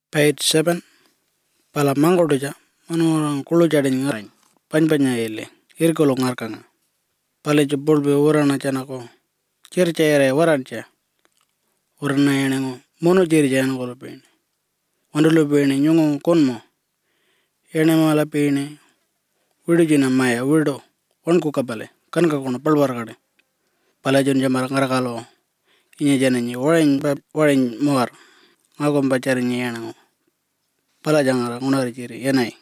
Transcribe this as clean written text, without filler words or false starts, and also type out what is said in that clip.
Page 7. Pala manggodoja manurang kulujadin ngarain. Panpanya ele. Irkolo ngarkanga. Pala jebulbe urana janako. Circere waranca. Urana yenengo. Mono jirjana golopene. Wandulopene nyungo konmo. Yene malapene. Widujina maya wido. Wanku kabale. Kanka kono palwargade. Pala jon jamar ngarakalo. Inya janani warin muar. Ngagom bacari yenengo. Pala jangara ngunari ciri yenai.